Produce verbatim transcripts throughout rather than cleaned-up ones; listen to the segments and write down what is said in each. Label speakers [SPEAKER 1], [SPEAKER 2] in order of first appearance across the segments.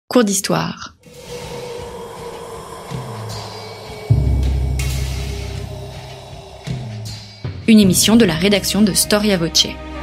[SPEAKER 1] Cours d'histoire. Une émission de la rédaction de Storia Voce.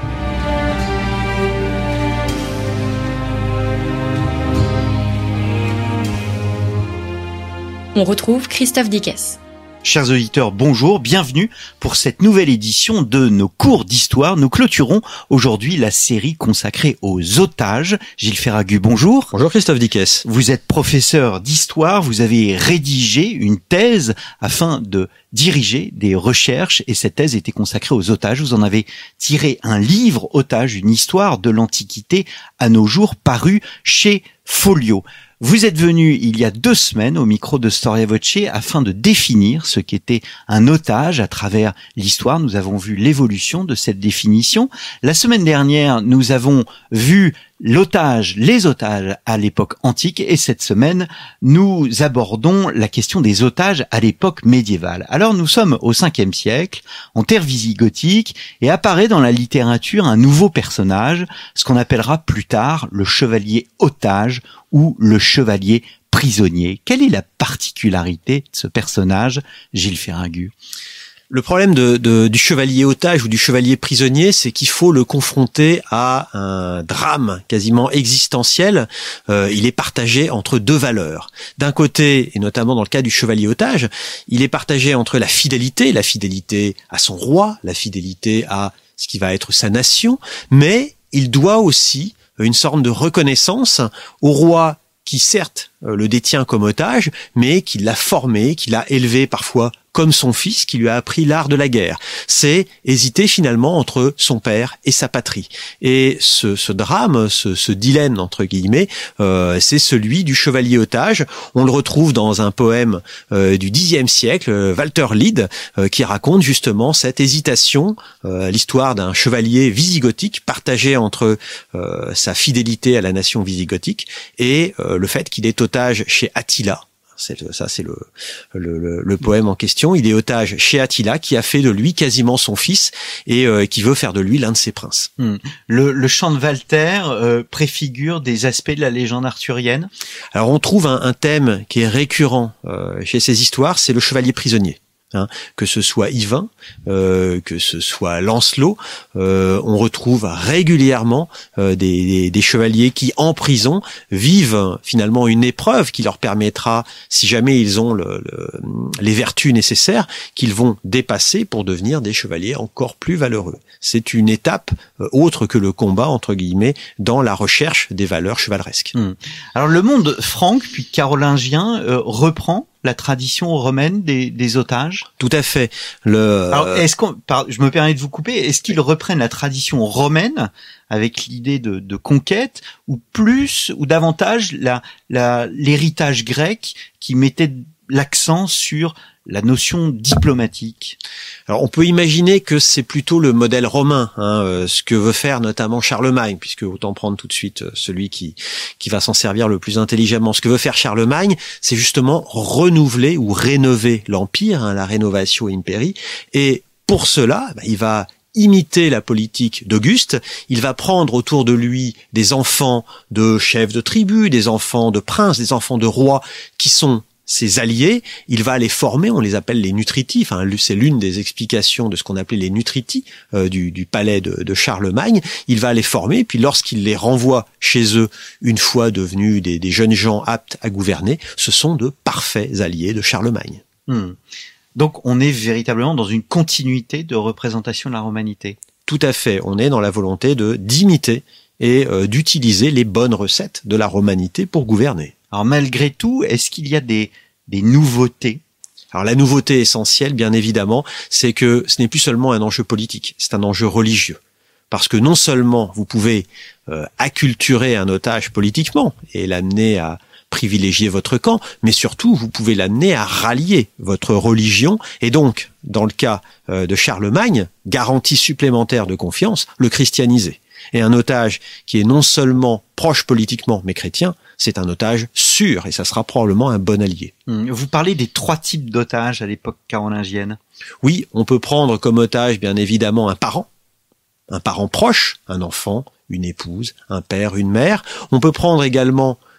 [SPEAKER 1] On retrouve Christophe Dickès.
[SPEAKER 2] Chers auditeurs, bonjour, bienvenue pour cette nouvelle édition de nos cours d'histoire. Nous clôturons aujourd'hui la série consacrée aux otages. Gilles Ferragut, bonjour.
[SPEAKER 3] Bonjour Christophe Dickès.
[SPEAKER 2] Vous êtes professeur d'histoire, vous avez rédigé une thèse afin de diriger des recherches et cette thèse était consacrée aux otages. Vous en avez tiré un livre, Otages, une histoire de l'Antiquité à nos jours, paru chez Folio. Vous êtes venu il y a deux semaines au micro de Storia Voce afin de définir ce qu'était un otage à travers l'histoire. Nous avons vu l'évolution de cette définition. La semaine dernière, nous avons vu l'otage, les otages à l'époque antique et cette semaine, nous abordons la question des otages à l'époque médiévale. Alors nous sommes au cinquième siècle, en terre visigothique et apparaît dans la littérature un nouveau personnage, ce qu'on appellera plus tard le chevalier otage ou le chevalier prisonnier. Quelle est la particularité de ce personnage, Gilles Ferragut ?
[SPEAKER 3] Le problème de, de, du chevalier otage ou du chevalier prisonnier, c'est qu'il faut le confronter à un drame quasiment existentiel. Euh, il est partagé entre deux valeurs. D'un côté, et notamment dans le cas du chevalier otage, il est partagé entre la fidélité, la fidélité à son roi, la fidélité à ce qui va être sa nation, mais il doit aussi une sorte de reconnaissance au roi qui certes le détient comme otage, mais qui l'a formé, qui l'a élevé parfois comme son fils, qui lui a appris l'art de la guerre. C'est hésiter finalement entre son père et sa patrie. Et ce, ce drame, ce, ce dilemme entre guillemets, euh, c'est celui du chevalier otage. On le retrouve dans un poème euh, du dixième siècle, Walter Lied, euh, qui raconte justement cette hésitation, euh, l'histoire d'un chevalier visigothique partagé entre euh, sa fidélité à la nation visigothique et euh, le fait qu'il est otage chez Attila. C'est, ça, c'est le, le, le, le poème en question. Il est otage chez Attila, qui a fait de lui quasiment son fils et euh, qui veut faire de lui l'un de ses princes.
[SPEAKER 2] Hmm. Le, le chant de Walter euh, préfigure des aspects de la légende arthurienne.
[SPEAKER 3] Alors, on trouve un, un thème qui est récurrent euh, chez ces histoires, c'est le chevalier prisonnier. Hein, que ce soit Yvain, euh, que ce soit Lancelot, euh, on retrouve régulièrement euh, des, des, des chevaliers qui, en prison, vivent finalement une épreuve qui leur permettra, si jamais ils ont le, le, les vertus nécessaires, qu'ils vont dépasser pour devenir des chevaliers encore plus valeureux. C'est une étape euh, autre que le combat, entre guillemets, dans la recherche des valeurs chevaleresques.
[SPEAKER 2] Hum. Alors le monde franque, puis carolingien, euh, reprend la tradition romaine des, des otages?
[SPEAKER 3] Tout à fait. Le...
[SPEAKER 2] Alors, est-ce qu'on, par, je me permets de vous couper, est-ce qu'ils reprennent la tradition romaine avec l'idée de, de conquête, ou plus, ou davantage la, la, l'héritage grec qui mettait l'accent sur la notion diplomatique?
[SPEAKER 3] Alors, on peut imaginer que c'est plutôt le modèle romain, hein, euh, ce que veut faire notamment Charlemagne, puisque autant prendre tout de suite euh, celui qui qui va s'en servir le plus intelligemment. Ce que veut faire Charlemagne, c'est justement renouveler ou rénover l'empire, hein, la rénovation impéri, et pour cela, bah, il va imiter la politique d'Auguste, il va prendre autour de lui des enfants de chefs de tribu, des enfants de princes, des enfants de rois qui sont ses alliés, il va les former, on les appelle les nutritis, enfin c'est l'une des explications de ce qu'on appelait les nutritis euh, du, du palais de, de Charlemagne, il va les former, puis lorsqu'il les renvoie chez eux, une fois devenus des, des jeunes gens aptes à gouverner, ce sont de parfaits alliés de Charlemagne.
[SPEAKER 2] Hmm. Donc on est véritablement dans une continuité de représentation de la romanité.
[SPEAKER 3] Tout à fait, on est dans la volonté de d'imiter et euh, d'utiliser les bonnes recettes de la romanité pour gouverner.
[SPEAKER 2] Alors malgré tout, est-ce qu'il y a des, des nouveautés?
[SPEAKER 3] Alors la nouveauté essentielle, bien évidemment, c'est que ce n'est plus seulement un enjeu politique, c'est un enjeu religieux. Parce que non seulement vous pouvez euh, acculturer un otage politiquement et l'amener à privilégier votre camp, mais surtout vous pouvez l'amener à rallier votre religion et donc, dans le cas euh, de Charlemagne, garantie supplémentaire de confiance, le christianiser. Et un otage qui est non seulement proche politiquement, mais chrétien, c'est un otage sûr, et ça sera probablement un bon allié.
[SPEAKER 2] Vous parlez des trois types d'otages à l'époque carolingienne.
[SPEAKER 3] Oui, on peut prendre comme otage, bien évidemment, un parent, un parent proche, un enfant, une épouse, un père, une mère. On peut prendre également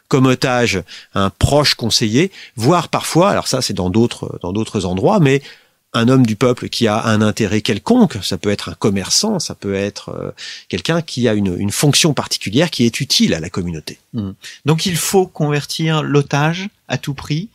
[SPEAKER 3] comme otage un proche conseiller, voire parfois, alors ça c'est dans d'autres dans d'autres endroits, mais un homme du peuple qui a un intérêt quelconque, ça peut être un commerçant, ça peut être euh, quelqu'un qui a une, une fonction particulière qui est utile à la communauté.
[SPEAKER 2] Mmh. Donc il faut convertir l'otage à tout prix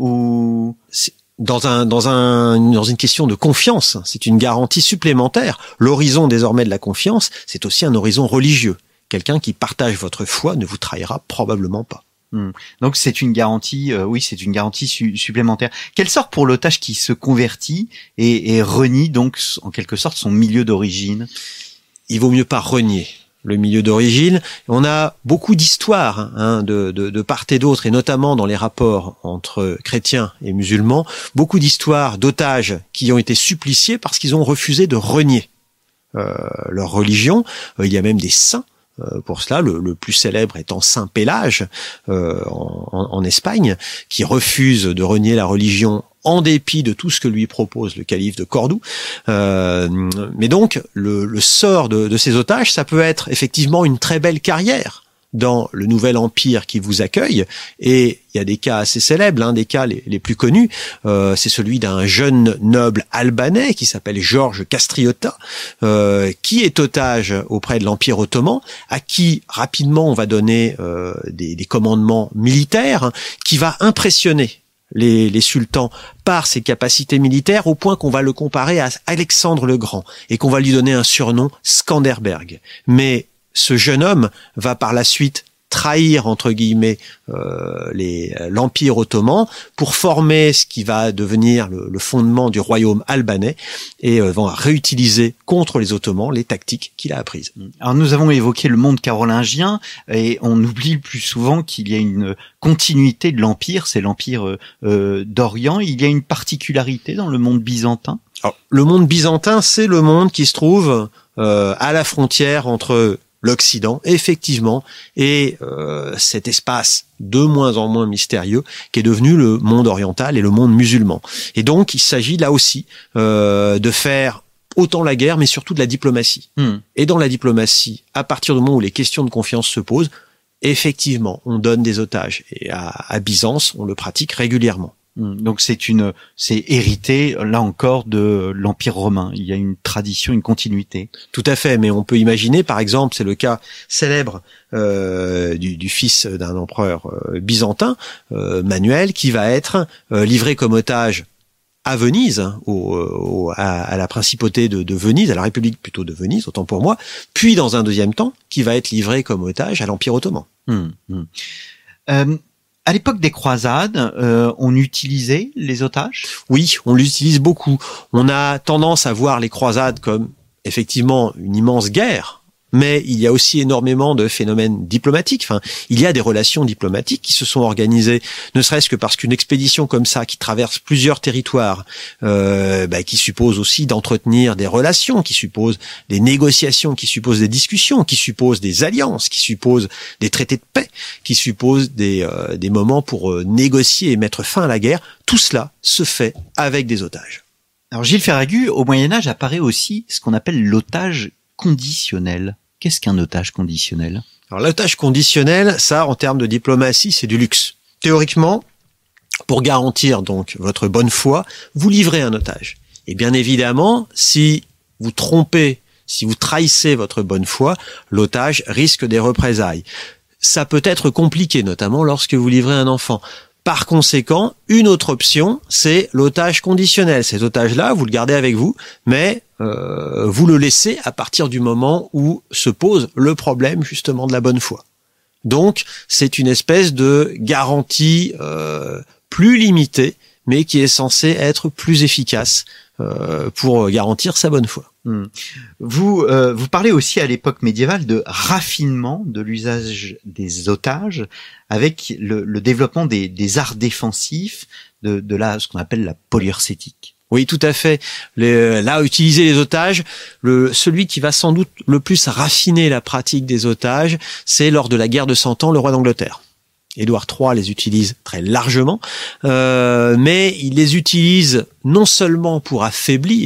[SPEAKER 2] ou
[SPEAKER 3] c'est dans un dans un dans une question de confiance, c'est une garantie supplémentaire. L'horizon désormais de la confiance, c'est aussi un horizon religieux. Quelqu'un qui partage votre foi ne vous trahira probablement pas.
[SPEAKER 2] Mmh. Donc c'est une garantie, euh, oui, c'est une garantie su- supplémentaire. Quelle sorte pour l'otage qui se convertit et, et renie donc en quelque sorte son milieu d'origine?
[SPEAKER 3] Il vaut mieux pas renier le milieu d'origine. On a beaucoup d'histoires hein, de, de, de part et d'autre, et notamment dans les rapports entre chrétiens et musulmans, beaucoup d'histoires d'otages qui ont été suppliciés parce qu'ils ont refusé de renier euh, leur religion. Euh, il y a même des saints Euh, pour cela, le, le plus célèbre étant Saint Pélage euh, en, en Espagne, qui refuse de renier la religion en dépit de tout ce que lui propose le calife de Cordoue. Euh, mais donc, le, le sort de, de ces otages, ça peut être effectivement une très belle carrière dans le nouvel empire qui vous accueille, et il y a des cas assez célèbres, l'un des cas les, les plus connus, euh, c'est celui d'un jeune noble albanais qui s'appelle Georges Castriota, euh, qui est otage auprès de l'Empire ottoman, à qui rapidement on va donner euh, des, des commandements militaires, qui va impressionner les, les sultans par ses capacités militaires, au point qu'on va le comparer à Alexandre le Grand, et qu'on va lui donner un surnom Skanderberg. Mais ce jeune homme va par la suite trahir entre guillemets euh, les, l'Empire ottoman pour former ce qui va devenir le, le fondement du royaume albanais, et euh, va réutiliser contre les Ottomans les tactiques qu'il a apprises.
[SPEAKER 2] Alors nous avons évoqué le monde carolingien et on oublie plus souvent qu'il y a une continuité de l'Empire, c'est l'Empire euh, d'Orient. Il y a une particularité dans le monde byzantin.
[SPEAKER 3] Alors, le monde byzantin, c'est le monde qui se trouve euh, à la frontière entre l'Occident, effectivement, et euh, cet espace de moins en moins mystérieux qui est devenu le monde oriental et le monde musulman. Et donc, il s'agit là aussi euh, de faire autant la guerre, mais surtout de la diplomatie. Hmm. Et dans la diplomatie, à partir du moment où les questions de confiance se posent, effectivement, on donne des otages. Et à, à Byzance, on le pratique régulièrement.
[SPEAKER 2] Donc c'est une, c'est hérité là encore de l'Empire romain. Il y a une tradition, une continuité.
[SPEAKER 3] Tout à fait, mais on peut imaginer, par exemple, c'est le cas célèbre euh, du, du fils d'un empereur euh, byzantin, euh, Manuel, qui va être euh, livré comme otage à Venise, hein, au, au, à, à la principauté de, de Venise, à la République plutôt de Venise, autant pour moi, puis dans un deuxième temps, qui va être livré comme otage à l'Empire ottoman.
[SPEAKER 2] Hum, hum. Euh, À l'époque des croisades, euh, on utilisait les otages ?
[SPEAKER 3] Oui, on l'utilise beaucoup. On a tendance à voir les croisades comme effectivement une immense guerre, mais il y a aussi énormément de phénomènes diplomatiques. Enfin, il y a des relations diplomatiques qui se sont organisées, ne serait-ce que parce qu'une expédition comme ça, qui traverse plusieurs territoires, euh, bah, qui suppose aussi d'entretenir des relations, qui suppose des négociations, qui suppose des discussions, qui suppose des alliances, qui suppose des traités de paix, qui suppose des, euh, des moments pour euh, négocier et mettre fin à la guerre, tout cela se fait avec des otages.
[SPEAKER 2] Alors Gilles Ferragut, au Moyen-Âge apparaît aussi ce qu'on appelle l'otage conditionnel. Qu'est-ce qu'un otage conditionnel ?
[SPEAKER 3] Alors l'otage conditionnel, ça, en termes de diplomatie, c'est du luxe. Théoriquement, pour garantir donc votre bonne foi, vous livrez un otage. Et bien évidemment, si vous trompez, si vous trahissez votre bonne foi, l'otage risque des représailles. Ça peut être compliqué, notamment lorsque vous livrez un enfant. Par conséquent, une autre option, c'est l'otage conditionnel. Cet otage-là, vous le gardez avec vous, mais euh, vous le laissez à partir du moment où se pose le problème justement de la bonne foi. Donc, c'est une espèce de garantie euh, plus limitée, mais qui est censée être plus efficace euh, pour garantir sa bonne foi.
[SPEAKER 2] Mmh. Vous euh, vous parlez aussi à l'époque médiévale de raffinement de l'usage des otages avec le, le développement des, des arts défensifs, de, de la ce qu'on appelle la polyurcétique.
[SPEAKER 3] Oui, tout à fait. Les, là, utiliser les otages, le, celui qui va sans doute le plus raffiner la pratique des otages, c'est lors de la guerre de Cent Ans, le roi d'Angleterre. Édouard trois les utilise très largement, euh, mais il les utilise non seulement pour affaiblir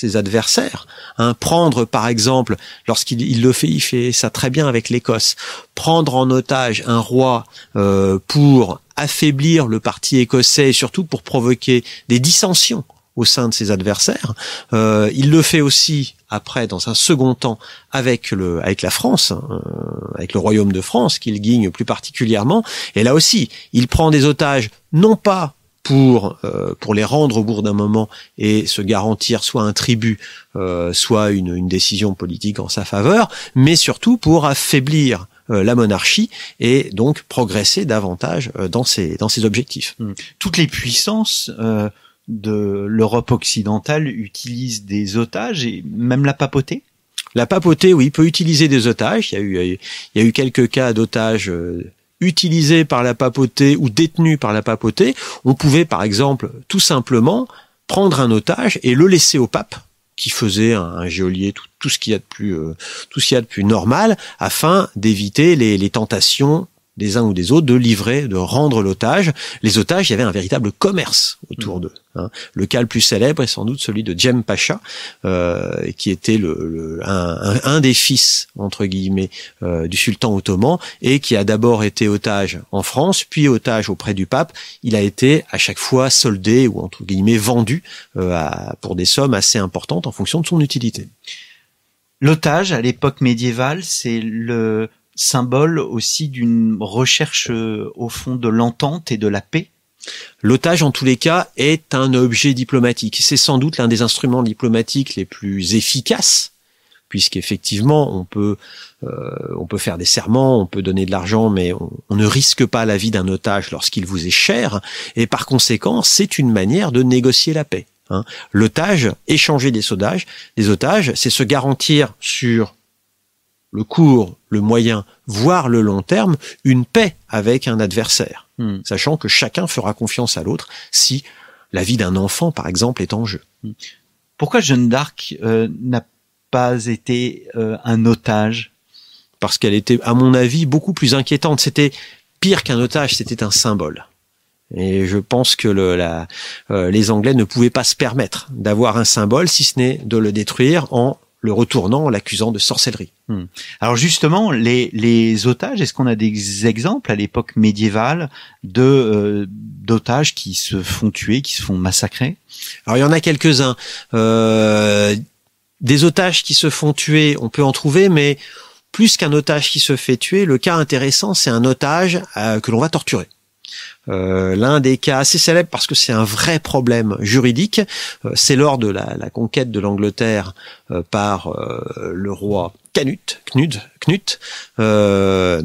[SPEAKER 3] ses adversaires. Hein, prendre, par exemple, lorsqu'il il le fait, il fait ça très bien avec l'Écosse, prendre en otage un roi euh, pour affaiblir le parti écossais et surtout pour provoquer des dissensions au sein de ses adversaires. Euh, il le fait aussi après, dans un second temps, avec le avec la France, euh, avec le Royaume de France, qu'il gagne plus particulièrement. Et là aussi, il prend des otages, non pas pour euh, pour les rendre au bout d'un moment et se garantir soit un tribut, euh, soit une, une décision politique en sa faveur, mais surtout pour affaiblir euh, la monarchie et donc progresser davantage euh, dans ses dans ses objectifs.
[SPEAKER 2] Toutes les puissances euh, de l'Europe occidentale utilisent des otages, et même la papauté.
[SPEAKER 3] La papauté, oui, peut utiliser des otages. Il y a eu il y a eu quelques cas d'otages euh, utilisés par la papauté ou détenus par la papauté. On pouvait, par exemple, tout simplement prendre un otage et le laisser au pape, qui faisait un, un geôlier, tout, tout ce qu'il y a de plus, euh, tout ce qu'il y a de plus normal, afin d'éviter les, les tentations des uns ou des autres de livrer, de rendre l'otage. Les otages, il y avait un véritable commerce autour d'eux. Hein. Le cas le plus célèbre est sans doute celui de Cem Pacha, euh, qui était le, le un, un, un des fils entre guillemets euh, du sultan ottoman et qui a d'abord été otage en France, puis otage auprès du pape. Il a été à chaque fois soldé ou entre guillemets vendu euh, à, pour des sommes assez importantes en fonction de son utilité.
[SPEAKER 2] L'otage à l'époque médiévale, c'est le symbole aussi d'une recherche euh, au fond de l'entente et de la paix.
[SPEAKER 3] L'otage, en tous les cas, est un objet diplomatique. C'est sans doute l'un des instruments diplomatiques les plus efficaces, puisqu'effectivement, on peut, euh, on peut faire des serments, on peut donner de l'argent, mais on, on ne risque pas la vie d'un otage lorsqu'il vous est cher, et par conséquent, c'est une manière de négocier la paix. Hein. L'otage, échanger des otages, des otages, c'est se garantir sur le court, le moyen, voire le long terme, une paix avec un adversaire, mmh. sachant que chacun fera confiance à l'autre si la vie d'un enfant, par exemple, est en jeu.
[SPEAKER 2] Pourquoi Jeanne d'Arc euh, n'a pas été euh, un otage?
[SPEAKER 3] Parce qu'elle était, à mon avis, beaucoup plus inquiétante. C'était pire qu'un otage, c'était un symbole. Et je pense que le, la, euh, les Anglais ne pouvaient pas se permettre d'avoir un symbole, si ce n'est de le détruire en le retournant, en l'accusant de sorcellerie.
[SPEAKER 2] Hmm. Alors justement, les, les otages, est-ce qu'on a des exemples à l'époque médiévale de euh, d'otages qui se font tuer, qui se font massacrer?
[SPEAKER 3] Alors il y en a quelques-uns. Euh, des otages qui se font tuer, on peut en trouver, mais plus qu'un otage qui se fait tuer, le cas intéressant, c'est un otage euh, que l'on va torturer. Euh, l'un des cas assez célèbres parce que c'est un vrai problème juridique, euh, c'est lors de la, la conquête de l'Angleterre euh, par euh, le roi Canute, Knut, Knut. Euh,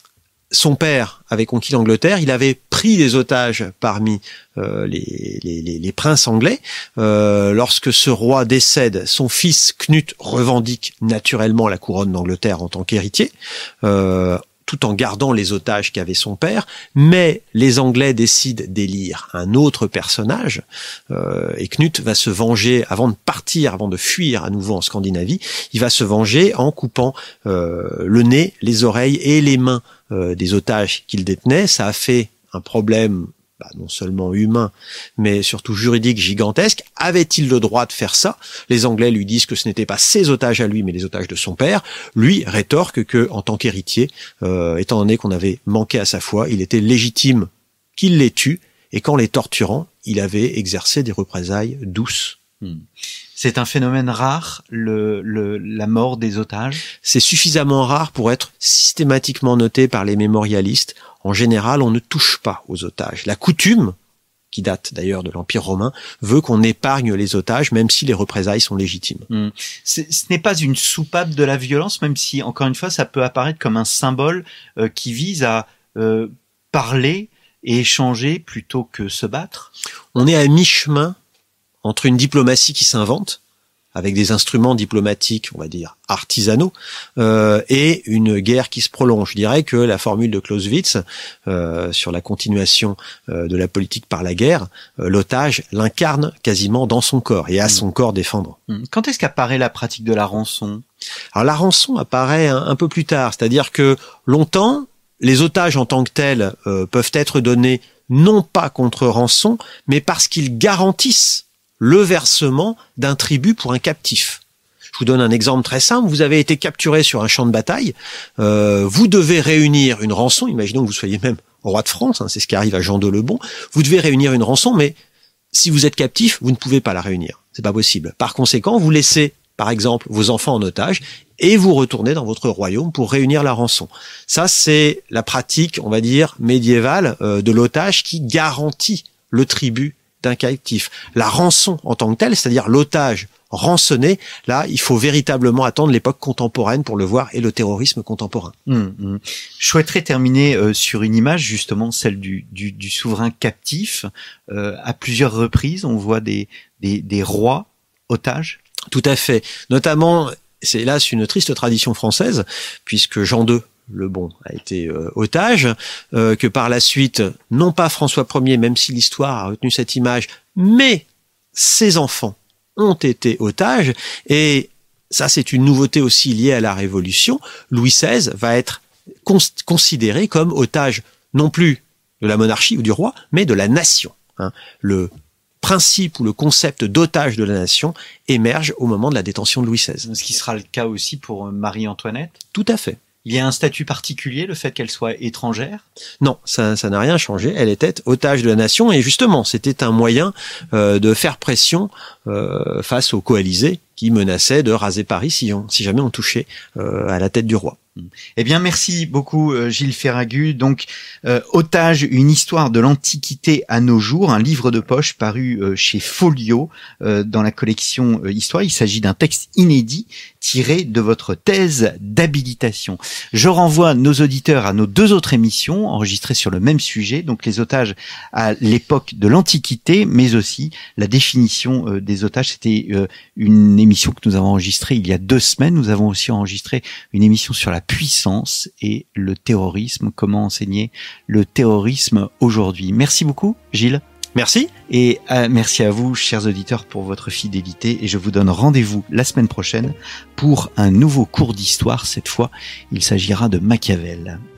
[SPEAKER 3] son père avait conquis l'Angleterre, il avait pris des otages parmi euh, les, les, les, les princes anglais. Euh, lorsque ce roi décède, son fils Knut revendique naturellement la couronne d'Angleterre en tant qu'héritier. Euh, tout en gardant les otages qu'avait son père, mais les Anglais décident d'élire un autre personnage, euh, et Knut va se venger, avant de partir, avant de fuir à nouveau en Scandinavie, il va se venger en coupant euh, le nez, les oreilles et les mains euh, des otages qu'il détenait. Ça a fait un problème bah, non seulement humain, mais surtout juridique gigantesque. Avait-il le droit de faire ça? Les Anglais lui disent que ce n'était pas ses otages à lui, mais les otages de son père. Lui rétorque que, en tant qu'héritier, euh, étant donné qu'on avait manqué à sa foi, il était légitime qu'il les tue, et qu'en les torturant, il avait exercé des représailles douces.
[SPEAKER 2] Hmm. C'est un phénomène rare, le, le, la mort des otages?
[SPEAKER 3] C'est suffisamment rare pour être systématiquement noté par les mémorialistes. En général, on ne touche pas aux otages. La coutume, qui date d'ailleurs de l'Empire romain, veut qu'on épargne les otages, même si les représailles sont légitimes.
[SPEAKER 2] Mmh. Ce n'est pas une soupape de la violence, même si, encore une fois, ça peut apparaître comme un symbole euh, qui vise à euh, parler et échanger plutôt que se battre.
[SPEAKER 3] On est à mi-chemin entre une diplomatie qui s'invente, avec des instruments diplomatiques, on va dire, artisanaux, euh, et une guerre qui se prolonge. Je dirais que la formule de Clausewitz, euh, sur la continuation euh, de la politique par la guerre, euh, l'otage l'incarne quasiment dans son corps, et à son corps défendant.
[SPEAKER 2] Quand est-ce qu'apparaît la pratique de la rançon?
[SPEAKER 3] Alors la rançon apparaît un, un peu plus tard, c'est-à-dire que longtemps, les otages en tant que tels euh, peuvent être donnés non pas contre rançon, mais parce qu'ils garantissent le versement d'un tribut pour un captif. Je vous donne un exemple très simple. Vous avez été capturé sur un champ de bataille. Euh, vous devez réunir une rançon. Imaginons que vous soyez même roi de France. Hein, c'est ce qui arrive à Jean de Lebon. Vous devez réunir une rançon, mais si vous êtes captif, vous ne pouvez pas la réunir. C'est pas possible. Par conséquent, vous laissez, par exemple, vos enfants en otage et vous retournez dans votre royaume pour réunir la rançon. Ça, c'est la pratique, on va dire, médiévale euh, de l'otage qui garantit le tribut d'un captif. La rançon en tant que telle, c'est-à-dire l'otage rançonné, là, il faut véritablement attendre l'époque contemporaine pour le voir et le terrorisme contemporain.
[SPEAKER 2] Mmh, mmh. Je souhaiterais terminer euh, sur une image, justement, celle du, du, du souverain captif. Euh, à plusieurs reprises, on voit des, des, des rois otages.
[SPEAKER 3] Tout à fait. Notamment, c'est hélas une triste tradition française, puisque Jean deux, le Bon, a été euh, otage, euh, que par la suite, non pas François Ier, même si l'histoire a retenu cette image, mais ses enfants ont été otages, et ça c'est une nouveauté aussi liée à la Révolution. Louis seize va être cons- considéré comme otage non plus de la monarchie ou du roi, mais de la nation. Hein. Le principe ou le concept d'otage de la nation émerge au moment de la détention de Louis seize.
[SPEAKER 2] Ce qui sera le cas aussi pour Marie-Antoinette.
[SPEAKER 3] Tout à fait.
[SPEAKER 2] Il y a un statut particulier, le fait qu'elle soit étrangère?
[SPEAKER 3] Non, ça, ça n'a rien changé. Elle était otage de la nation et justement, c'était un moyen euh, de faire pression euh, face aux coalisés qui menaçaient de raser Paris si, on, si jamais on touchait euh, à la tête du roi.
[SPEAKER 2] Eh bien, merci beaucoup euh, Gilles Ferragut. Donc, euh, Otage, une histoire de l'Antiquité à nos jours, un livre de poche paru euh, chez Folio euh, dans la collection euh, Histoire. Il s'agit d'un texte inédit tiré de votre thèse d'habilitation. Je renvoie nos auditeurs à nos deux autres émissions enregistrées sur le même sujet, donc les otages à l'époque de l'Antiquité, mais aussi la définition euh, des otages. C'était euh, une émission que nous avons enregistrée il y a deux semaines. Nous avons aussi enregistré une émission sur la puissance et le terrorisme, comment enseigner le terrorisme aujourd'hui. Merci beaucoup, Gilles.
[SPEAKER 3] Merci.
[SPEAKER 2] Et euh, merci à vous, chers auditeurs, pour votre fidélité. Et je vous donne rendez-vous la semaine prochaine pour un nouveau cours d'histoire. Cette fois, il s'agira de Machiavel.